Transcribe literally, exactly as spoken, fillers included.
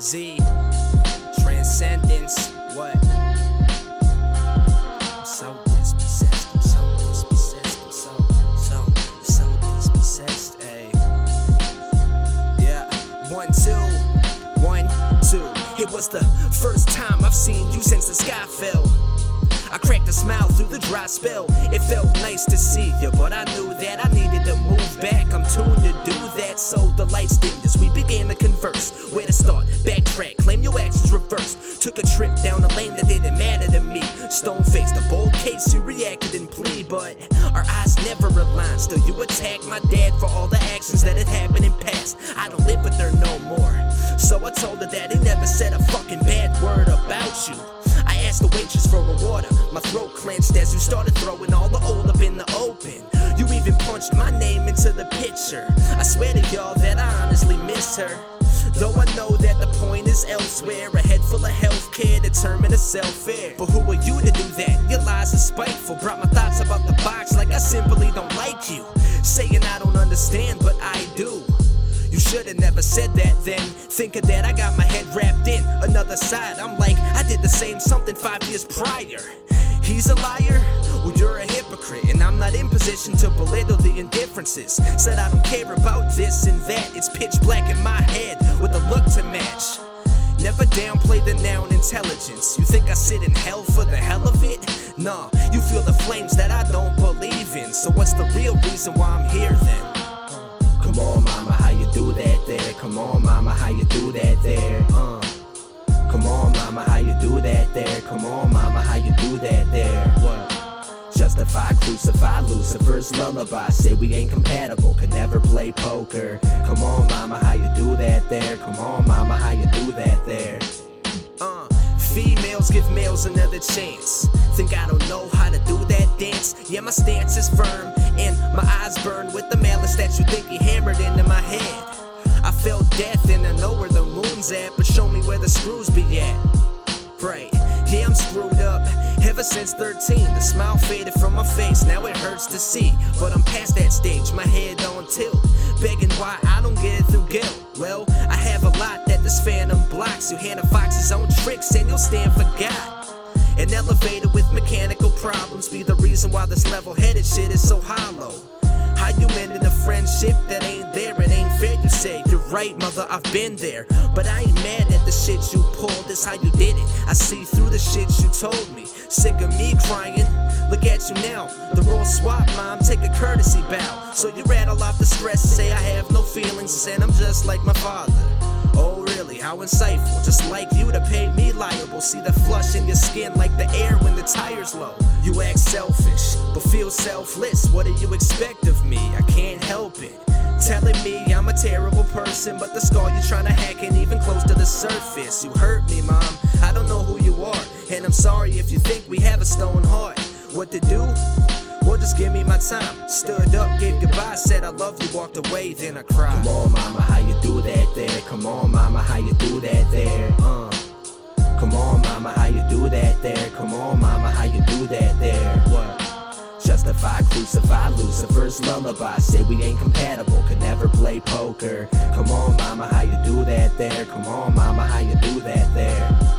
Z, Transcendence, what? I'm so dispossessed, I'm so dispossessed, I'm so, so, so dispossessed, ayy. Yeah, one, two, one, two. It was the first time I've seen you since the sky fell. I cracked a smile through the dry spell. It felt nice to see you, but I knew that I needed to move back. I'm tuned to do that, so the lights dimmed as we began to converse. Where to start? Backtrack, claim your actions reversed. Took a trip down a lane that didn't matter to me. Stone-faced, a bold case, you reacted in plea, but our eyes never aligned. Still you attacked my dad for all the actions that had happened in past. I don't live with her no more, so I told her that he never said a fucking bad word about you. I asked the waitress for a water. My throat clenched as you started throwing all the old up in the open. You even punched my name into the picture. I swear to y'all that I honestly miss her, though I know that the point is elsewhere. A head full of healthcare determined to sell fair. But who are you to do that? Your lies are spiteful. Brought my thoughts about the box like I simply don't like you. Saying I don't understand, but I do. You should've never said that then. Thinking that I got my head wrapped in another side. I'm like, I did the same something five years prior. He's a liar? Well, you're a hypocrite, and I'm not in position to belittle the indifferences. Said I don't care about this and that. It's pitch black in my head with a look to match. Never downplay the noun intelligence. You think I sit in hell for the hell of it? Nah, you feel the flames that I don't believe in. So what's the real reason why I'm here then? Come on, mama, how you do that there? Come on, mama, how you do that there? Uh. Come on, mama, how you do that there? Come on, mama, how you do that there? What? Justify, crucify, Lucifer's lullaby. Say we ain't compatible, could never play poker. Come on, mama, how you do that there? Come on, mama, how you do that there? Uh, females give males another chance. Think I don't know how to do that dance? Yeah, my stance is firm, and my eyes burn with the malice that you think you hammered into my head. I felt death and I know where the moon's at, but show me where the screws be at. Right, yeah, I'm screwed up ever since thirteen. The smile faded from my face, now it hurts to see. But I'm past that stage, my head on tilt, begging why I don't get it through guilt. Well, I have a lot that this phantom blocks. You hand a fox his own tricks and you'll stand forgot. An elevator with mechanical problems be the reason why this level-headed shit is so hollow. How you ending a friendship that ain't there? It ain't fair, you say. You're right, mother, I've been there. But I ain't mad at the shit you pulled, it's how you did it. I see through the shit you told me. Sick of me crying, look at you now. The role swap, mom, take a courtesy bow. So you rattle off the stress, say I have no feelings, and I'm just like my father. Oh really, how insightful, just like you to pay me liable. See the flush in your skin like the air when the tire's low. You act selfish, but feel selfless. What do you expect of me? I can't help it. Telling me I'm a terrible person, but the scar you're trying to hack ain't even close to the surface. You hurt me, mom, I don't know who you are, and I'm sorry if you think we have a stone heart. What to do? Well, just give me my time. Stood up, gave goodbye, said I love you, walked away, then I cried. Come on, mama, how you do that there? Come on, mama, how you do that there? Uh. Come on, mama, how you do that there? Come on, mama, how you do that there? What? Justify, crucify, Lucifer's lullaby. Say we ain't compatible, could never play poker. Come on, mama, how you do that there? Come on, mama, how you do that there?